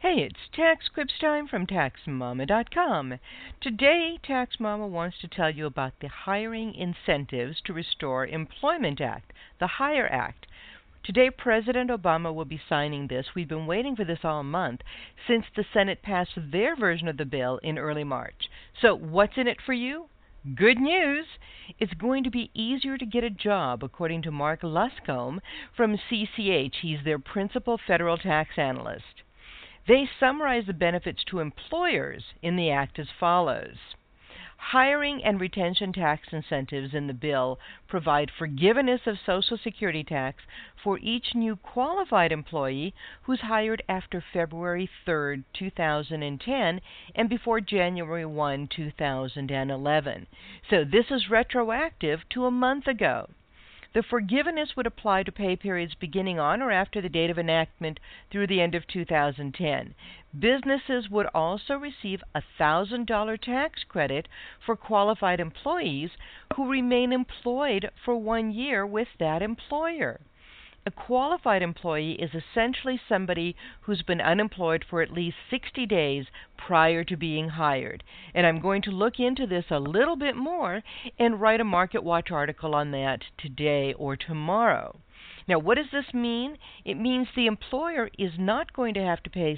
Hey, it's Tax Quips time from TaxMama.com. Today, Tax Mama wants to tell you about the Hiring Incentives to Restore Employment Act, the HIRE Act. Today, President Obama will be signing this. We've been waiting for this all month since the Senate passed their version of the bill in early March. So, what's in it for you? Good news! It's going to be easier to get a job, according to Mark Luscombe from CCH. He's their principal federal tax analyst. They summarize the benefits to employers in the Act as follows. Hiring and retention tax incentives in the bill provide forgiveness of Social Security tax for each new qualified employee who's hired after February 3, 2010 and before January 1, 2011. So this is retroactive to a month ago. The forgiveness would apply to pay periods beginning on or after the date of enactment through the end of 2010. Businesses would also receive a $1,000 tax credit for qualified employees who remain employed for 1 year with that employer. A qualified employee is essentially somebody who's been unemployed for at least 60 days prior to being hired. And I'm going to look into this a little bit more and write a Market Watch article on that today or tomorrow. Now, what does this mean? It means the employer is not going to have to pay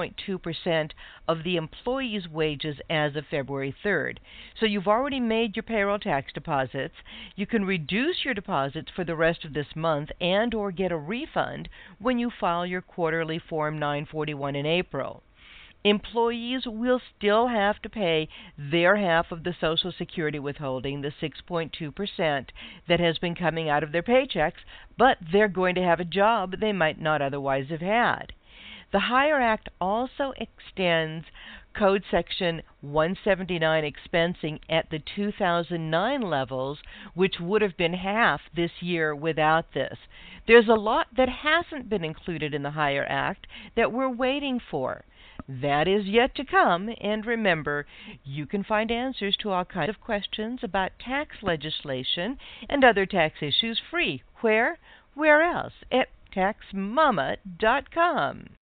6.2% of the employee's wages as of February 3rd. So you've already made your payroll tax deposits. You can reduce your deposits for the rest of this month and or get a refund when you file your quarterly Form 941 in April. Employees will still have to pay their half of the Social Security withholding, the 6.2% that has been coming out of their paychecks, but they're going to have a job they might not otherwise have had. The HIRE Act also extends Code Section 179 expensing at the 2009 levels, which would have been half this year without this. There's a lot that hasn't been included in the HIRE Act that we're waiting for. That is yet to come, and remember, you can find answers to all kinds of questions about tax legislation and other tax issues free. Where? Where else? At TaxMama.com.